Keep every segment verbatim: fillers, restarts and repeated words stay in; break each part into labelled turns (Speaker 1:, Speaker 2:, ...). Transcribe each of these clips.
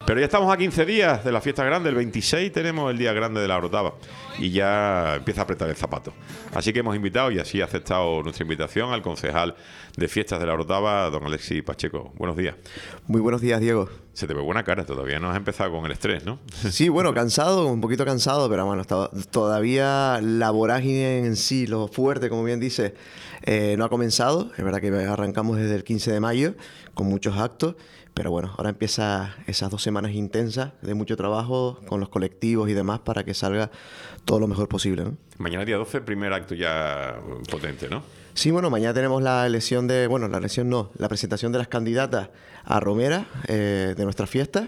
Speaker 1: Pero ya estamos a quince días de la fiesta grande. El veintiséis tenemos el día grande de la Orotava y ya empieza a apretar el zapato. Así que hemos invitado, y así ha aceptado nuestra invitación, al concejal de fiestas de la Orotava, don Alexis Pacheco. Buenos días.
Speaker 2: Muy buenos días, Diego.
Speaker 1: Se te ve buena cara, todavía no has empezado con el estrés, ¿no?
Speaker 2: Sí, bueno, cansado, un poquito cansado, pero bueno, está, todavía la vorágine en sí, lo fuerte, como bien dice, eh, no ha comenzado. Es verdad que arrancamos desde el quince de mayo con muchos actos, pero bueno, ahora empieza esas dos semanas intensas de mucho trabajo con los colectivos y demás para que salga todo lo mejor posible, ¿no?
Speaker 1: Mañana día doce, primer acto ya potente, ¿no?
Speaker 2: Sí, bueno, mañana tenemos la elección de, bueno, la elección no, la presentación de las candidatas a Romera eh, de nuestra fiesta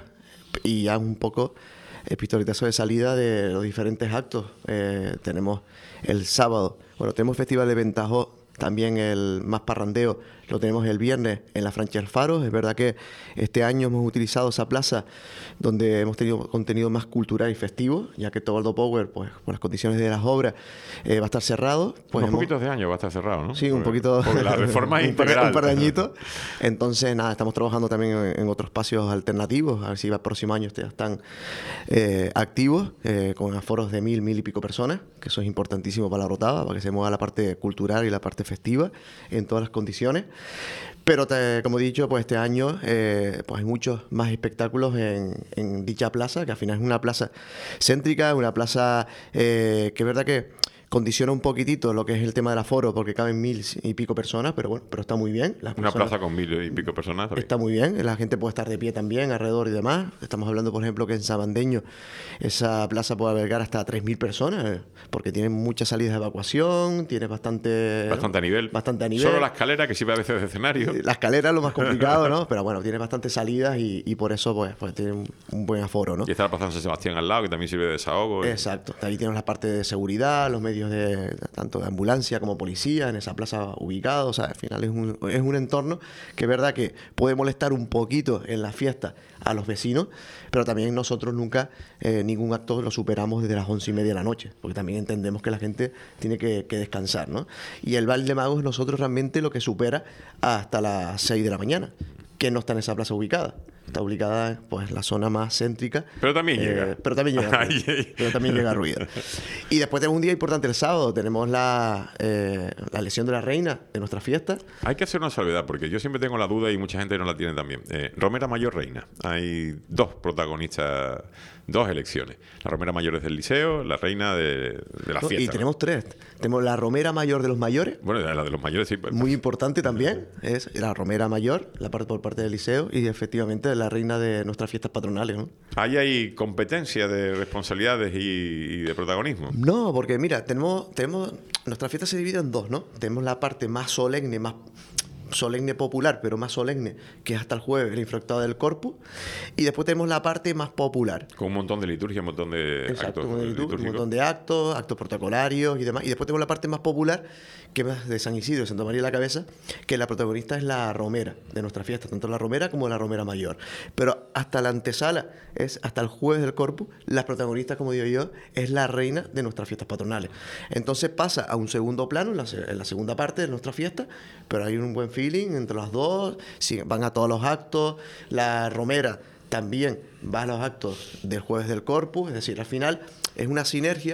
Speaker 2: y ya un poco el pistoletazo de salida de los diferentes actos. Eh, tenemos el sábado, bueno, tenemos Festival de Ventajó, también el más parrandeo lo tenemos el viernes en la Francha Alfaro. Es verdad que este año hemos utilizado esa plaza donde hemos tenido contenido más cultural y festivo, ya que Tobaldo Power, pues por las condiciones de las obras, eh, va a estar cerrado. Pues
Speaker 1: Unos
Speaker 2: hemos...
Speaker 1: poquitos de años va a estar cerrado, ¿no?
Speaker 2: Sí, un
Speaker 1: porque,
Speaker 2: poquito.
Speaker 1: Porque la reforma es
Speaker 2: un, par,
Speaker 1: integral.
Speaker 2: un par de añitos. Entonces, nada, estamos trabajando también en, en otros espacios alternativos. A ver si el próximo año ya están eh, activos, eh, con aforos de mil, mil y pico personas, que eso es importantísimo para la Orotava, para que se mueva la parte cultural y la parte festiva en todas las condiciones. Pero te, como he dicho, pues este año eh, pues hay muchos más espectáculos en, en dicha plaza, que al final es una plaza céntrica, una plaza eh, que es verdad que condiciona un poquitito lo que es el tema del aforo, porque caben mil y pico personas, pero bueno, pero está muy bien. Las
Speaker 1: Una plaza con mil y pico personas. También.
Speaker 2: Está muy bien, la gente puede estar de pie también alrededor y demás. Estamos hablando, por ejemplo, que en Sabandeño esa plaza puede albergar hasta tres mil personas, porque tiene muchas salidas de evacuación, tiene bastante...
Speaker 1: Bastante a nivel.
Speaker 2: Bastante a nivel.
Speaker 1: Solo la escalera, que sirve a veces de escenario.
Speaker 2: La escalera es lo más complicado, ¿no? Pero bueno, tiene bastantes salidas y, y por eso pues, pues tiene un, un buen aforo, ¿no?
Speaker 1: Y está la plaza San Sebastián al lado, que también sirve de desahogo.
Speaker 2: Exacto. Ahí tenemos la parte de seguridad, los medios de tanto de ambulancia como policía en esa plaza ubicada. O sea, al final es un, es un entorno que es verdad que puede molestar un poquito en la fiesta a los vecinos, pero también nosotros nunca eh, ningún acto lo superamos desde las once y media de la noche, porque también entendemos que la gente tiene que, que descansar, ¿no? Y el Baile de Magos nosotros realmente lo que supera hasta las seis de la mañana, que no está en esa plaza ubicada. Está ubicada pues, en la zona más céntrica.
Speaker 1: Pero también
Speaker 2: eh,
Speaker 1: llega.
Speaker 2: Pero también llega ruido. pero también llega ruido. Y después tenemos un día importante el sábado. Tenemos la, eh, la elección de la reina de nuestra fiesta.
Speaker 1: Hay que hacer una salvedad, porque yo siempre tengo la duda y mucha gente no la tiene también. Eh, Romera Mayor Reina. Hay dos protagonistas, dos elecciones. La Romera Mayor es del Liceo, la reina de, de la
Speaker 2: No,
Speaker 1: fiesta.
Speaker 2: y tenemos tres. Tenemos la Romera Mayor de los mayores.
Speaker 1: Bueno, la de los mayores sí.
Speaker 2: Muy importante también. Es la Romera Mayor, la parte por parte del Liceo, y efectivamente la reina de nuestras fiestas patronales, ¿no?
Speaker 1: Ahí hay competencia de responsabilidades y, y de protagonismo.
Speaker 2: No, porque mira, tenemos, tenemos nuestra fiesta se divide en dos, ¿no? Tenemos la parte más solemne, más solemne popular, pero más solemne, que es hasta el jueves, el infractado del Corpus, y después tenemos la parte más popular.
Speaker 1: Con un montón de liturgia, un montón de
Speaker 2: Exacto,
Speaker 1: actos
Speaker 2: un,
Speaker 1: litúrgicos.
Speaker 2: un montón de actos, actos protocolarios y demás. Y después tenemos la parte más popular, que es de San Isidro, de Santa María de la Cabeza, que la protagonista es la romera de nuestra fiesta, tanto la romera como la romera mayor. Pero hasta la antesala, es hasta el jueves del Corpus, la protagonista, como digo yo, es la reina de nuestras fiestas patronales. Entonces pasa a un segundo plano, en la, en la segunda parte de nuestra fiesta, pero hay un buen feeling entre las dos, sí, van a todos los actos. La romera también va a los actos del jueves del Corpus, es decir, al final es una sinergia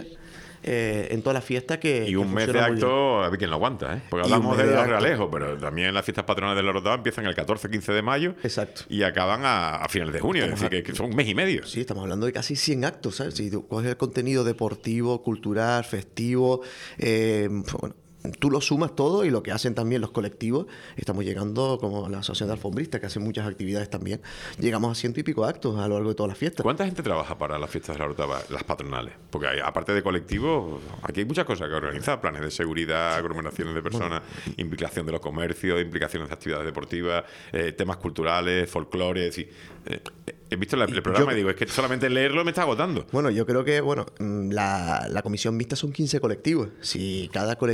Speaker 2: eh, en toda la fiesta que
Speaker 1: y un
Speaker 2: que
Speaker 1: mes de acto, a ver quién lo aguanta, ¿eh? Porque
Speaker 2: Y
Speaker 1: hablamos
Speaker 2: un mes
Speaker 1: de
Speaker 2: de
Speaker 1: los
Speaker 2: acto.
Speaker 1: realejos, pero también las fiestas patronales de la Orotava empiezan el catorce quince de mayo.
Speaker 2: Exacto.
Speaker 1: Y acaban a, a finales de junio,
Speaker 2: Estamos
Speaker 1: es decir,
Speaker 2: a-
Speaker 1: que, que son un mes y medio.
Speaker 2: Sí, estamos hablando de casi cien actos, ¿sabes? Si tú coges el contenido deportivo, cultural, festivo, eh, bueno, tú lo sumas todo y lo que hacen también los colectivos, estamos llegando, como la Asociación de Alfombristas, que hace muchas actividades también, llegamos a ciento y pico actos a lo largo de todas las fiestas.
Speaker 1: ¿Cuánta gente trabaja para las fiestas de la Orotava, las patronales? Porque hay- aparte de colectivos, aquí hay muchas cosas que organizar, planes de seguridad, aglomeraciones de personas, implicación de los comercios, implicaciones de actividades deportivas, eh, temas culturales, folclore, sí. Eh, he visto la- el programa
Speaker 2: Yo-
Speaker 1: y digo, es que solamente leerlo me está agotando.
Speaker 2: Bueno, yo creo que bueno, mm, la, la comisión mixta son quince colectivos. Si cada colectivo está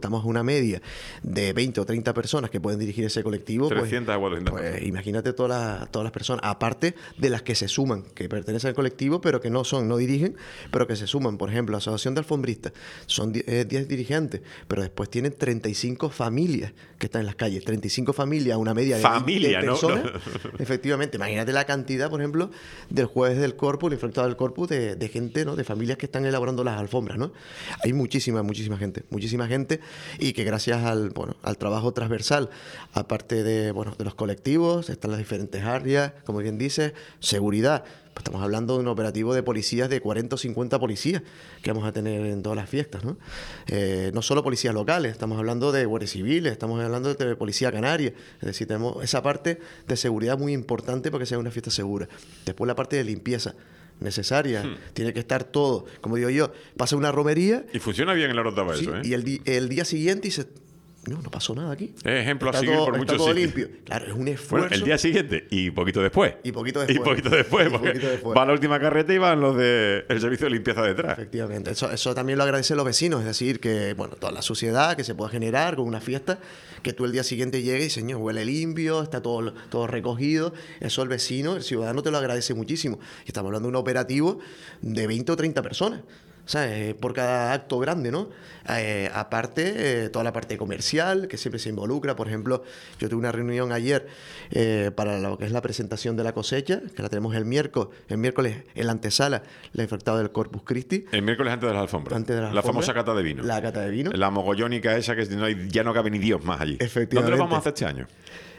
Speaker 2: estamos a una media de veinte o treinta personas que pueden dirigir ese colectivo,
Speaker 1: trescientas o cuatrocientas
Speaker 2: pues,
Speaker 1: personas.
Speaker 2: imagínate todas las, todas las personas, aparte de las que se suman, que pertenecen al colectivo, pero que no son, no dirigen, pero que se suman. Por ejemplo, la Asociación de Alfombristas son diez dirigentes, pero después tienen treinta y cinco familias que están en las calles, treinta y cinco familias, una media de
Speaker 1: Familia,
Speaker 2: veinte
Speaker 1: ¿no?
Speaker 2: personas.
Speaker 1: No.
Speaker 2: Efectivamente, imagínate la cantidad, por ejemplo, del jueves del Corpus, el infectado del Corpus, de, de gente, ¿no? De familias que están elaborando las alfombras, ¿no? Hay muchísima, muchísima gente, muchísima gente, y que gracias al, bueno, al trabajo transversal, aparte de, bueno, de los colectivos, están las diferentes áreas, como bien dices, seguridad. Pues estamos hablando de un operativo de policías de cuarenta o cincuenta policías que vamos a tener en todas las fiestas, ¿no? Eh, no solo policías locales, estamos hablando de guardias civiles, estamos hablando de policía canaria. Es decir, tenemos esa parte de seguridad muy importante para que sea una fiesta segura. Después la parte de limpieza necesaria, hmm. tiene que estar todo. Como digo yo, pasa una romería...
Speaker 1: Y funciona bien en la Orotava
Speaker 2: sí,
Speaker 1: eso, ¿eh?
Speaker 2: Y el, di el día siguiente dice... No, no pasó nada aquí.
Speaker 1: Es ejemplo
Speaker 2: está
Speaker 1: a seguir
Speaker 2: todo,
Speaker 1: por
Speaker 2: está
Speaker 1: muchos
Speaker 2: todo
Speaker 1: sitios.
Speaker 2: limpio. Claro, es un esfuerzo.
Speaker 1: Bueno, el día siguiente y poquito después.
Speaker 2: Y poquito después.
Speaker 1: Y poquito después,
Speaker 2: Y
Speaker 1: porque
Speaker 2: poquito después.
Speaker 1: va la última carreta y van los del servicio de limpieza detrás.
Speaker 2: Efectivamente. Eso, eso también lo agradecen los vecinos. Es decir, que bueno, toda la suciedad que se pueda generar con una fiesta, que tú el día siguiente llegues y, señor, huele limpio, está todo, todo recogido. Eso el vecino, el ciudadano te lo agradece muchísimo. Y estamos hablando de un operativo de veinte o treinta personas. O sea, eh, por cada acto grande, ¿no? Eh, aparte, eh, toda la parte comercial que siempre se involucra. Por ejemplo, yo tuve una reunión ayer eh, para lo que es la presentación de la cosecha, que la tenemos el miércoles, el miércoles en la antesala, la infectada del Corpus Christi.
Speaker 1: El miércoles antes de las alfombras.
Speaker 2: Antes de las
Speaker 1: la
Speaker 2: alfombras,
Speaker 1: famosa cata de vino.
Speaker 2: La cata de vino.
Speaker 1: La mogollónica esa que no hay, ya no cabe ni Dios más allí.
Speaker 2: Efectivamente.
Speaker 1: ¿Dónde lo vamos a hacer este año?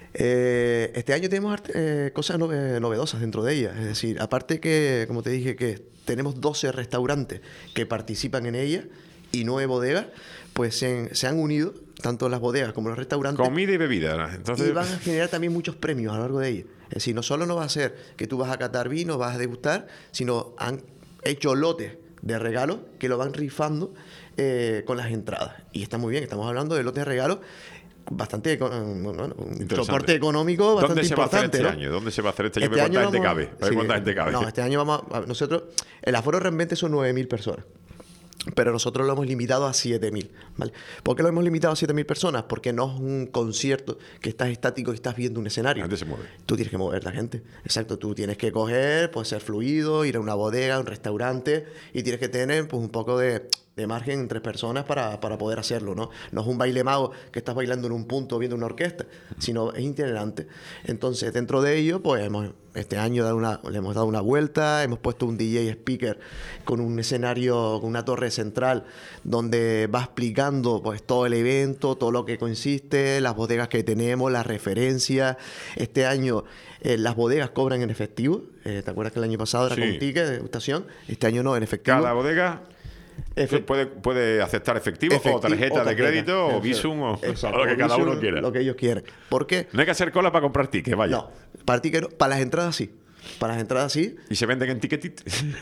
Speaker 2: Eh, este año tenemos eh, cosas nove novedosas dentro de ella. Es decir, aparte que, como te dije, que tenemos doce restaurantes que participan en ella y nueve bodegas, pues se, se han unido, tanto las bodegas como los restaurantes.
Speaker 1: Comida y bebida. Entonces...
Speaker 2: Y van a generar también muchos premios a lo largo de ella. Es decir, no solo no va a ser que tú vas a catar vino, vas a degustar, sino han hecho lotes de regalos que lo van rifando eh, con las entradas. Y está muy bien, estamos hablando de lotes de regalos bastante bueno, un soporte económico bastante
Speaker 1: ¿Dónde se va a hacer
Speaker 2: importante,
Speaker 1: este
Speaker 2: ¿no?
Speaker 1: año? ¿Dónde se va a hacer este año?
Speaker 2: Este
Speaker 1: ¿Cuánta
Speaker 2: año
Speaker 1: gente
Speaker 2: vamos,
Speaker 1: cabe? A ver
Speaker 2: sí,
Speaker 1: cuánta gente cabe.
Speaker 2: No, este año vamos a, nosotros, el aforo realmente son nueve mil personas. Pero nosotros lo hemos limitado a siete mil, ¿vale? ¿Por qué lo hemos limitado a siete mil personas? Porque no es un concierto que estás estático y estás viendo un escenario.
Speaker 1: La gente se mueve.
Speaker 2: Tú tienes que mover la gente. Exacto, tú tienes que coger, pues ser fluido, ir a una bodega, a un restaurante, y tienes que tener pues un poco de, de margen entre personas para, para poder hacerlo, ¿no? No es un baile mago que estás bailando en un punto viendo una orquesta, sino es itinerante. Entonces, dentro de ello, pues hemos... Este año dado una, le hemos dado una vuelta, hemos puesto un D J speaker con un escenario, con una torre central, donde va explicando pues todo el evento, todo lo que consiste, las bodegas que tenemos, las referencias. Este año eh, las bodegas cobran en efectivo. Eh, ¿Te acuerdas que el año pasado era
Speaker 1: sí.
Speaker 2: con ticket de degustación? Este año no, en efectivo.
Speaker 1: Cada bodega... Efe puede, puede aceptar efectivo, efectivo o tarjeta, o tarjeta de crédito o Visum o, o lo que cada uno quiera.
Speaker 2: Lo que ellos quieren. ¿Por qué?
Speaker 1: No hay que hacer cola para comprar tickets, vaya.
Speaker 2: No, para ticket no. Para las entradas sí. Para las entradas sí.
Speaker 1: ¿Y se venden en Ticketit?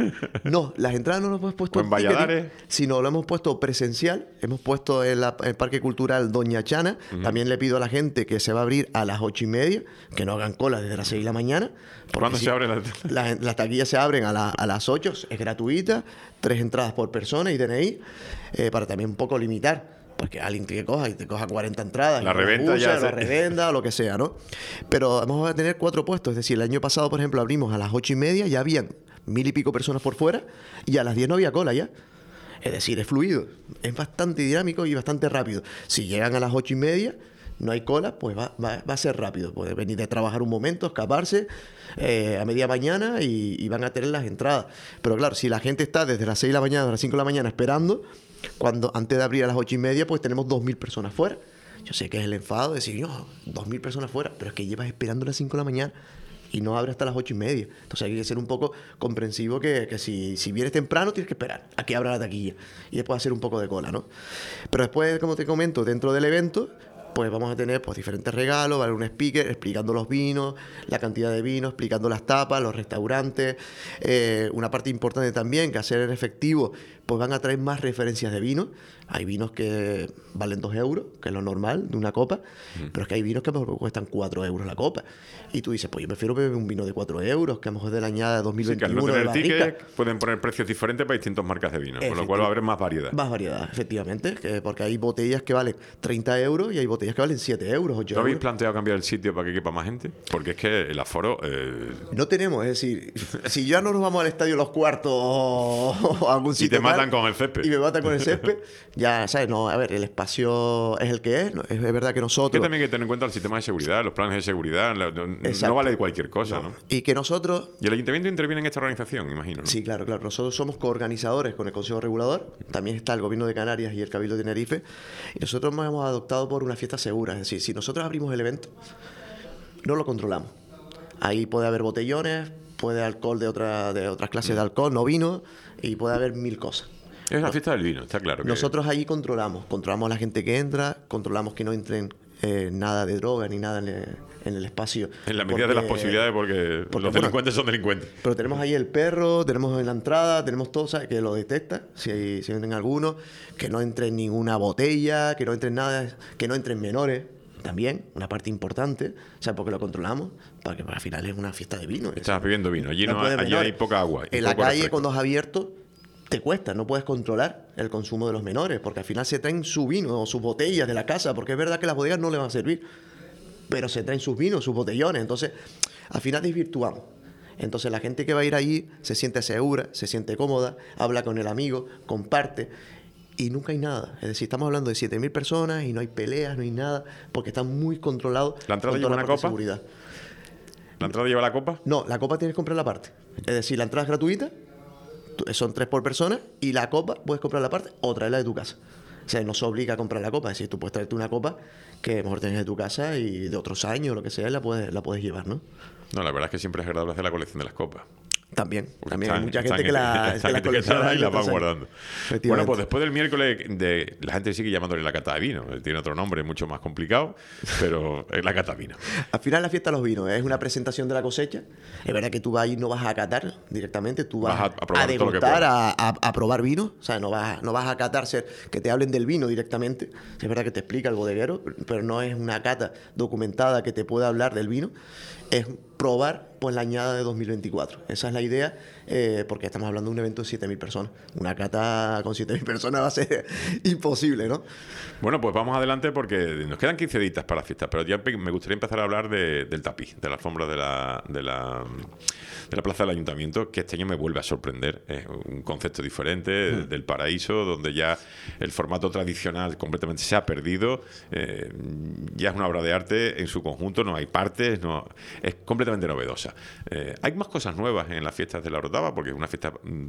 Speaker 2: No, las entradas no las hemos puesto
Speaker 1: en Valladares,
Speaker 2: sino lo hemos puesto presencial. Hemos puesto en, la, en el Parque Cultural Doña Chana. Uh-huh. También le pido a la gente que se va a abrir a las ocho y media, que no hagan cola desde las seis de la mañana.
Speaker 1: ¿Cuándo
Speaker 2: si
Speaker 1: se abren las
Speaker 2: la, las taquillas? Se abren a, la, a las ocho, es gratuita, tres entradas por persona y D N I, eh, para también un poco limitar. Porque alguien que coja y te coja cuarenta entradas,
Speaker 1: la reventa ya
Speaker 2: la revenda o lo que sea, ¿no? Pero vamos a tener cuatro puestos. Es decir, el año pasado, por ejemplo, abrimos a las ocho y media, ya habían mil y pico personas por fuera, y a las diez no había cola ya. Es decir, es fluido, es bastante dinámico y bastante rápido. Si llegan a las ocho y media, no hay cola, pues va, va, va a ser rápido. Puede venir de trabajar un momento, escaparse eh, a media mañana y, y van a tener las entradas. Pero claro, si la gente está desde las seis de la mañana a las cinco de la mañana esperando, cuando antes de abrir a las ocho y media, pues tenemos dos mil personas fuera. Yo sé que es el enfado de decir, no, dos mil personas fuera, pero es que llevas esperando a las cinco de la mañana y no abre hasta las ocho y media. Entonces hay que ser un poco comprensivo que, que si, si vienes temprano tienes que esperar a que abra la taquilla y después hacer un poco de cola, ¿no? Pero después, como te comento, dentro del evento pues vamos a tener pues diferentes regalos, va a haber un speaker explicando los vinos, la cantidad de vinos, explicando las tapas, los restaurantes. Eh, una parte importante también, que hacer el efectivo, pues van a traer más referencias de vino. Hay vinos que valen dos euros, que es lo normal de una copa, mm. pero es que hay vinos que a lo mejor cuestan cuatro euros la copa. Y tú dices, pues yo prefiero beber un vino de cuatro euros, que a lo mejor de la añada de dos mil veintiuno.
Speaker 1: Sí, que al no tener
Speaker 2: de
Speaker 1: ticket pueden poner precios diferentes para distintas marcas de vino, con lo cual va a haber más variedad.
Speaker 2: Más variedad, efectivamente, que porque hay botellas que valen treinta euros y hay botellas que valen siete euros, ocho euros.
Speaker 1: ¿No habéis planteado cambiar el sitio para que quepa más gente? Porque es que el aforo... Eh...
Speaker 2: No tenemos, es decir, si ya no nos vamos al estadio Los Cuartos o a algún sitio
Speaker 1: y te matan
Speaker 2: mal,
Speaker 1: con el césped.
Speaker 2: Y me matan con el césped, ya, ¿sabes? No, a ver, el espacio es el que es, ¿no? Es, es verdad que nosotros...
Speaker 1: Que también hay que tener en cuenta el sistema de seguridad, los planes de seguridad, no, no vale cualquier cosa, ¿no? ¿no?
Speaker 2: Y que nosotros...
Speaker 1: Y el ayuntamiento interviene en esta organización, imagino, ¿no?
Speaker 2: Sí, claro, claro. Nosotros somos coorganizadores con el Consejo Regulador, también está el Gobierno de Canarias y el Cabildo de Tenerife, y nosotros nos hemos adoptado por una fiesta segura, es decir, si nosotros abrimos el evento, no lo controlamos. Ahí puede haber botellones, puede haber alcohol de, otra, de otras clases de alcohol, no vino, y puede haber mil cosas.
Speaker 1: Es la fiesta del vino, está claro. Que...
Speaker 2: Nosotros allí controlamos, controlamos a la gente que entra, controlamos que no entren eh, nada de droga ni nada en el, en el espacio.
Speaker 1: En la medida porque, de las posibilidades, porque, porque los delincuentes bueno, son delincuentes.
Speaker 2: Pero tenemos ahí el perro, tenemos en la entrada, tenemos todo, ¿sabes? Que lo detecta, si, hay, si entran algunos, que no entre ninguna botella, que no entren nada, que no entren menores. También, una parte importante, o sea, porque lo controlamos, para que al final es una fiesta de vino.
Speaker 1: Estás bebiendo vino, allí, no, no allí hay poca agua.
Speaker 2: En la calle, refresco. Cuando es abierto, te cuesta, no puedes controlar el consumo de los menores, porque al final se traen su vino o sus botellas de la casa, porque es verdad que las bodegas no les van a servir, pero se traen sus vinos, sus botellones, entonces al final desvirtuamos. Entonces la gente que va a ir allí se siente segura, se siente cómoda, habla con el amigo, comparte, y nunca hay nada. Es decir, estamos hablando de siete mil personas y no hay peleas, no hay nada, porque está muy controlado.
Speaker 1: ¿La entrada lleva una copa?
Speaker 2: Seguridad.
Speaker 1: ¿La entrada lleva la copa?
Speaker 2: No, la copa tienes que comprarla aparte. Es decir, la entrada es gratuita, son tres por persona, y la copa puedes comprarla aparte o traerla de tu casa. O sea, no se obliga a comprar la copa. Es decir, tú puedes traerte una copa que mejor tienes de tu casa y de otros años, lo que sea, la puedes, la puedes llevar, ¿no?
Speaker 1: No, la verdad es que siempre es agradable hacer la colección de las copas.
Speaker 2: También,
Speaker 1: Porque
Speaker 2: también
Speaker 1: están,
Speaker 2: hay mucha
Speaker 1: están,
Speaker 2: gente que la,
Speaker 1: están,
Speaker 2: que la colecciona
Speaker 1: y la van guardando. Bueno, pues después del miércoles, de, la gente sigue llamándole la cata de vino. Tiene otro nombre mucho más complicado, pero es la cata de vino.
Speaker 2: Al final la fiesta de los vinos es una presentación de la cosecha. Es verdad que tú vas ahí, no vas a catar directamente, tú vas, vas a, a, a degustar, a, a, a probar vino. O sea, no vas, no vas a catar, ser, que te hablen del vino directamente. Es verdad que te explica el bodeguero, pero no es una cata documentada que te pueda hablar del vino. Es probar pues la añada de dos mil veinticuatro. Esa es la idea, eh, porque estamos hablando de un evento de siete mil personas. Una cata con siete mil personas va a ser imposible, ¿no?
Speaker 1: Bueno, pues vamos adelante porque nos quedan quince días para la fiesta, pero ya me gustaría empezar a hablar de, del tapiz, de la alfombra de la, de, la, de la plaza del ayuntamiento, que este año me vuelve a sorprender. Es un concepto diferente mm. del paraíso, donde ya el formato tradicional completamente se ha perdido. Eh, ya es una obra de arte en su conjunto, no hay partes, no, es completamente novedosa. Eh, hay más cosas nuevas en las fiestas de la Orotava, porque es una fiesta mmm,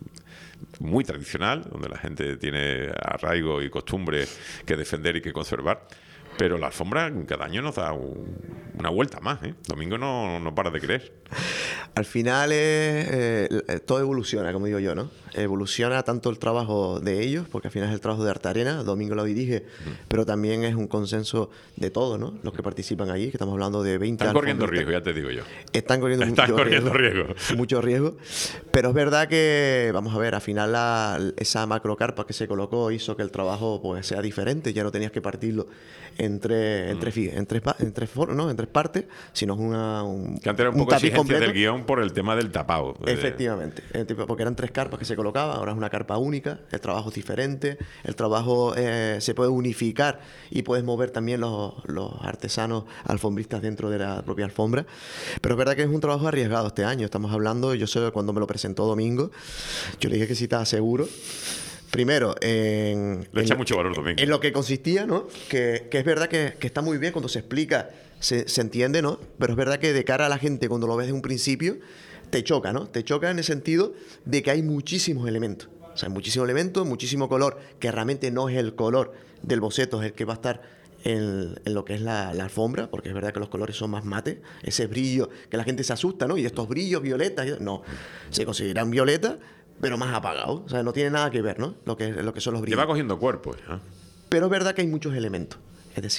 Speaker 1: muy tradicional, donde la gente tiene arraigo y costumbre que defender y que conservar. Pero la alfombra cada año nos da un, una vuelta más, ¿eh? Domingo no, no para de creer.
Speaker 2: Al final es, eh, todo evoluciona, como digo yo, ¿no? Evoluciona tanto el trabajo de ellos, porque al final es el trabajo de Artarena, Domingo lo dirige, uh-huh. pero también es un consenso de todos, ¿no? Los que participan allí, que estamos hablando de veinte...
Speaker 1: Están corriendo riesgo, ya te digo yo.
Speaker 2: Están corriendo,
Speaker 1: Están
Speaker 2: mucho,
Speaker 1: corriendo riesgo,
Speaker 2: riesgo. Mucho riesgo. Pero es verdad que, vamos a ver, al final la, esa macrocarpa que se colocó hizo que el trabajo pues sea diferente, ya no tenías que partirlo entre, en, tres, en, tres, en, tres, ¿no? en tres partes, sino una, un,
Speaker 1: que antes era un, un poco exigencia completo. Del guión por el tema del tapado.
Speaker 2: Efectivamente, porque eran tres carpas que se colocaban, ahora es una carpa única, el trabajo es diferente, el trabajo eh, se puede unificar y puedes mover también los, los artesanos alfombristas dentro de la propia alfombra. Pero es verdad que es un trabajo arriesgado este año, estamos hablando, yo sé cuando me lo presentó Domingo, yo le dije que sí estaba seguro. Primero, en,
Speaker 1: Le echa
Speaker 2: en,
Speaker 1: mucho valor Domingo.
Speaker 2: En lo que consistía, ¿no? Que, que es verdad que, que está muy bien cuando se explica, se, se entiende, ¿no? Pero es verdad que de cara a la gente, cuando lo ves de un principio, te choca, ¿no? Te choca en el sentido de que hay muchísimos elementos. O sea, hay muchísimos elementos, muchísimo color, que realmente no es el color del boceto, es el que va a estar en, en lo que es la, la alfombra, porque es verdad que los colores son más mate, ese brillo, que la gente se asusta, ¿no? Y estos brillos violetas, no, se consideran violetas, pero más apagado, o sea, no tiene nada que ver, ¿no? Lo que, lo que son los brillos.
Speaker 1: Te va cogiendo cuerpo, ¿eh?
Speaker 2: Pero es verdad que hay muchos elementos. Es decir,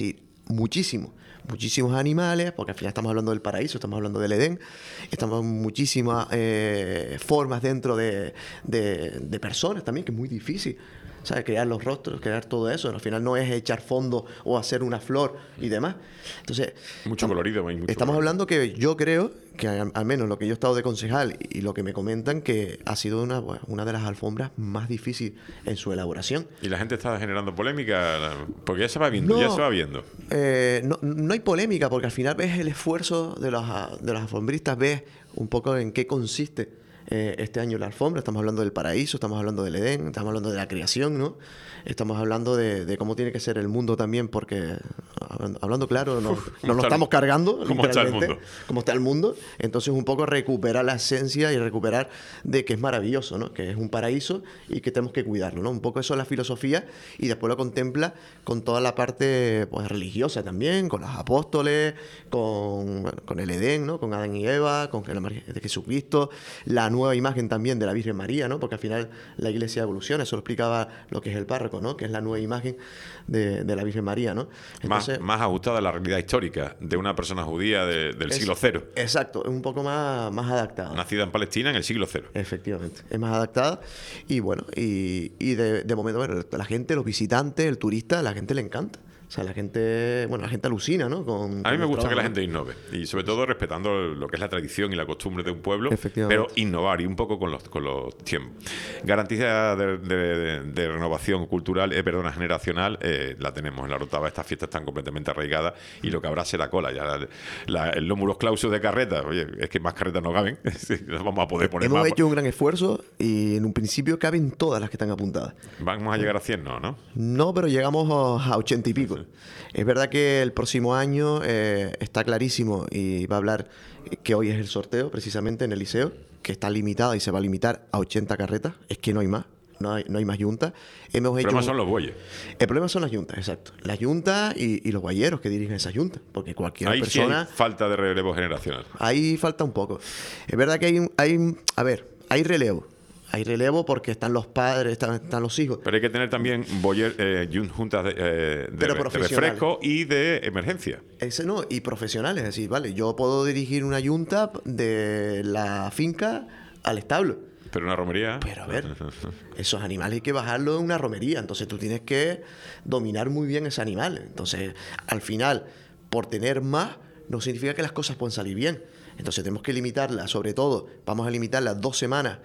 Speaker 2: muchísimo. Muchísimos animales, porque al final estamos hablando del paraíso, estamos hablando del Edén, estamos en muchísimas eh, formas dentro de, de, de personas también, que es muy difícil. ¿Sabes? Crear los rostros, crear todo eso. Al final no es echar fondo o hacer una flor y demás. Entonces,
Speaker 1: mucho colorido. Mucho
Speaker 2: estamos
Speaker 1: colorido.
Speaker 2: hablando que yo creo que al, al menos lo que yo he estado de concejal y lo que me comentan, que ha sido una, bueno, una de las alfombras más difíciles en su elaboración.
Speaker 1: ¿Y la gente está generando polémica? Porque ya se va viendo,
Speaker 2: no,
Speaker 1: ya se va viendo.
Speaker 2: Eh, no, no hay polémica, porque al final ves el esfuerzo de los, de los alfombristas, ves un poco en qué consiste Eh, este año la alfombra. Estamos hablando del paraíso, estamos hablando del Edén, estamos hablando de la creación, ¿no? Estamos hablando de, de cómo tiene que ser el mundo también, porque hablando, hablando claro, no, nos lo estamos cargando,
Speaker 1: ¿Cómo está el mundo?
Speaker 2: Cómo está el mundo. Entonces un poco recuperar la esencia y recuperar de que es maravilloso, ¿no? Que es un paraíso y que tenemos que cuidarlo, ¿no? Un poco eso es la filosofía, y después lo contempla con toda la parte, pues, religiosa también, con los apóstoles, con, bueno, con el Edén, ¿no? Con Adán y Eva, con la María de Jesucristo, la nueva imagen también de la Virgen María, ¿no? Porque al final la Iglesia evoluciona, eso lo explicaba lo que es el párroco, ¿no? Que es la nueva imagen de, de la Virgen María, ¿no?
Speaker 1: Entonces, más, más ajustada a la realidad histórica de una persona judía de, del
Speaker 2: es,
Speaker 1: siglo cero.
Speaker 2: Exacto, es un poco más, más adaptada.
Speaker 1: Nacida en Palestina en el siglo cero.
Speaker 2: Efectivamente, es más adaptada. Y bueno, y, y de, de momento, bueno, la gente, los visitantes, el turista, a la gente le encanta. O sea, la gente, bueno, la gente alucina, ¿no? Con,
Speaker 1: a mí me gusta
Speaker 2: trabajo,
Speaker 1: que la
Speaker 2: ¿no?
Speaker 1: gente innove, y sobre todo respetando lo que es la tradición y la costumbre de un pueblo, pero innovar y un poco con los, con los tiempos. Garantía de, de, de, de renovación cultural, eh, perdona, generacional, eh, la tenemos en la Orotava. Estas fiestas están completamente arraigadas y lo que habrá será cola. Ya la, la, el lómulos clausus de carretas, oye, es que más carretas no caben, no vamos a poder poner
Speaker 2: Hemos
Speaker 1: más.
Speaker 2: hecho un gran esfuerzo y en un principio caben todas las que están apuntadas.
Speaker 1: Vamos a llegar a cien, ¿no? No,
Speaker 2: no pero llegamos a ochenta y pico. Es verdad que el próximo año eh, está clarísimo, y va a hablar que hoy es el sorteo precisamente en el liceo, que está limitada y se va a limitar a ochenta carretas. Es que no hay más, no hay, no hay más yuntas. Hemos
Speaker 1: el
Speaker 2: hecho
Speaker 1: problema
Speaker 2: un...
Speaker 1: son los bueyes.
Speaker 2: El problema son las yuntas, exacto. Las yuntas y, y los guayeros que dirigen esas yuntas, porque cualquier
Speaker 1: Ahí
Speaker 2: persona...
Speaker 1: sí hay falta de relevo generacional.
Speaker 2: Ahí falta un poco. Es verdad que hay, hay a ver, hay relevo. Hay relevo porque están los padres, están, están los hijos.
Speaker 1: Pero hay que tener también boyer, eh, juntas de, eh, de,
Speaker 2: Pero
Speaker 1: de refresco y de emergencia.
Speaker 2: Ese no, y profesionales. Es decir, vale, yo puedo dirigir una yunta de la finca al establo.
Speaker 1: Pero una romería...
Speaker 2: Pero a ver, esos animales hay que bajarlos en una romería. Entonces tú tienes que dominar muy bien ese animal. Entonces, al final, por tener más, no significa que las cosas puedan salir bien. Entonces tenemos que limitarlas, sobre todo, vamos a limitarlas dos semanas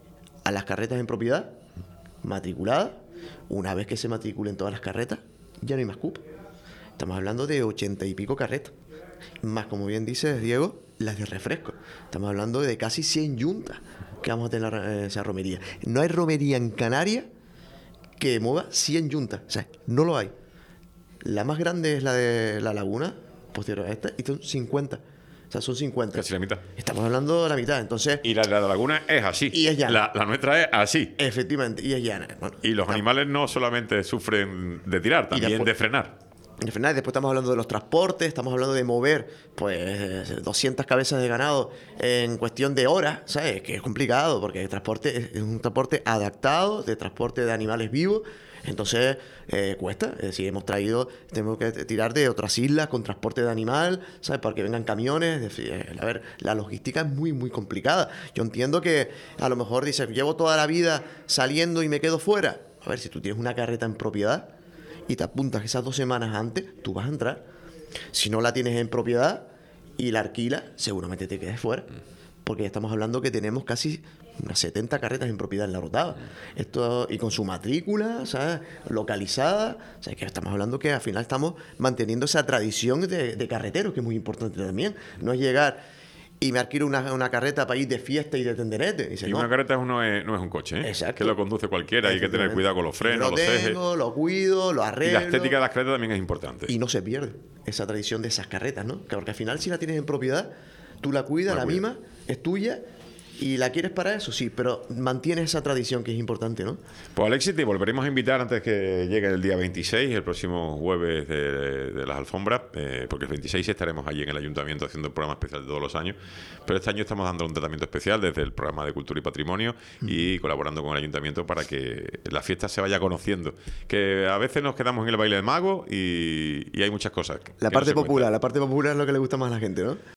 Speaker 2: a las carretas en propiedad, matriculadas. Una vez que se matriculen todas las carretas, ya no hay más cupo. Estamos hablando de ochenta y pico carretas. Más, como bien dices, Diego, las de refresco. Estamos hablando de casi cien yuntas que vamos a tener en esa romería. No hay romería en Canarias que mueva cien yuntas. O sea, no lo hay. La más grande es la de La Laguna, posterior a esta, y son cincuenta. O sea, son cincuenta.
Speaker 1: Casi la mitad.
Speaker 2: Estamos hablando de la mitad, entonces...
Speaker 1: Y la de la laguna es así.
Speaker 2: Y es llana.
Speaker 1: La, la nuestra es así.
Speaker 2: Efectivamente, y es llana. Bueno,
Speaker 1: y los animales no solamente sufren de tirar, también
Speaker 2: después,
Speaker 1: de frenar.
Speaker 2: De frenar. Después estamos hablando de los transportes, estamos hablando de mover pues doscientas cabezas de ganado en cuestión de horas, ¿sabes? Que es complicado, porque el transporte es un transporte adaptado, de transporte de animales vivos. Entonces, eh, cuesta. Es decir, hemos traído, tenemos que tirar de otras islas con transporte de animal, ¿sabes? Para que vengan camiones. Es decir, a ver, la logística es muy, muy complicada. Yo entiendo que a lo mejor dices, llevo toda la vida saliendo y me quedo fuera. A ver, si tú tienes una carreta en propiedad y te apuntas esas dos semanas antes, tú vas a entrar. Si no la tienes en propiedad y la alquilas, seguramente te quedes fuera. Porque ya estamos hablando que tenemos casi unas setenta carretas en propiedad en la Orotava. Esto, y con su matrícula, ¿sabes? Localizada. O sea, que estamos hablando que al final estamos manteniendo esa tradición de, de carreteros, que es muy importante también. No es llegar y me alquilo una, una carreta para ir de fiesta y de tenderete. Dice,
Speaker 1: y
Speaker 2: no.
Speaker 1: una carreta no es, no es un coche, ¿eh?
Speaker 2: Exacto.
Speaker 1: Que lo conduce cualquiera. Hay que tener cuidado con los frenos,
Speaker 2: lo
Speaker 1: los ejes.
Speaker 2: tengo, lo cuido, lo arreglo.
Speaker 1: Y la estética de las carretas también es importante.
Speaker 2: Y no se pierde esa tradición de esas carretas, ¿no? Porque al final, si la tienes en propiedad, tú la cuidas, la, la mimas, es tuya, y la quieres para eso, sí, pero mantienes esa tradición que es importante, ¿no?
Speaker 1: Pues Alexis, te volveremos a invitar antes que llegue el día veintiséis, el próximo jueves de, de las alfombras, eh, porque el veintiséis estaremos allí en el ayuntamiento haciendo el programa especial de todos los años, pero este año estamos dando un tratamiento especial desde el programa de Cultura y Patrimonio y colaborando con el ayuntamiento para que la fiesta se vaya conociendo, que a veces nos quedamos en el baile del mago y, y hay muchas cosas.
Speaker 2: La
Speaker 1: que
Speaker 2: parte
Speaker 1: no se
Speaker 2: popular,
Speaker 1: cuentan.
Speaker 2: la parte popular es lo que le gusta más a la gente, ¿no?